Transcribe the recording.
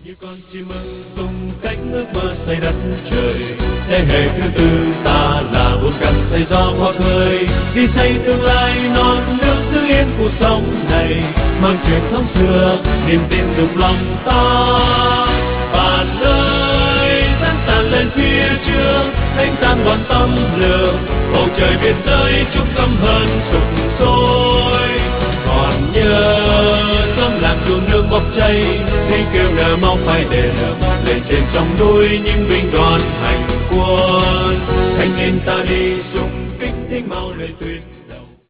như con chim ưng tung cánh ước mơ xây đất trời. Thế hệ thứ tư ta là buồn cần xây gió hoa khơi, đi xây tương lai non nước giữ yên cuộc sống này, mang truyền thống xưa niềm tin đục lòng ta. Bạn ơi sẵn sàng lên phía trước, đánh tan bọn tâm lường, bầu trời biển rơi trung tâm hơn sục sôi. Còn nhớ sớm làm chuông nước bốc cháy, tiếng kêu nở máu phai đèn lên trên sông núi những binh đoàn hành quân. Thanh niên ta đi xung kích tiếng mau lời tuyên.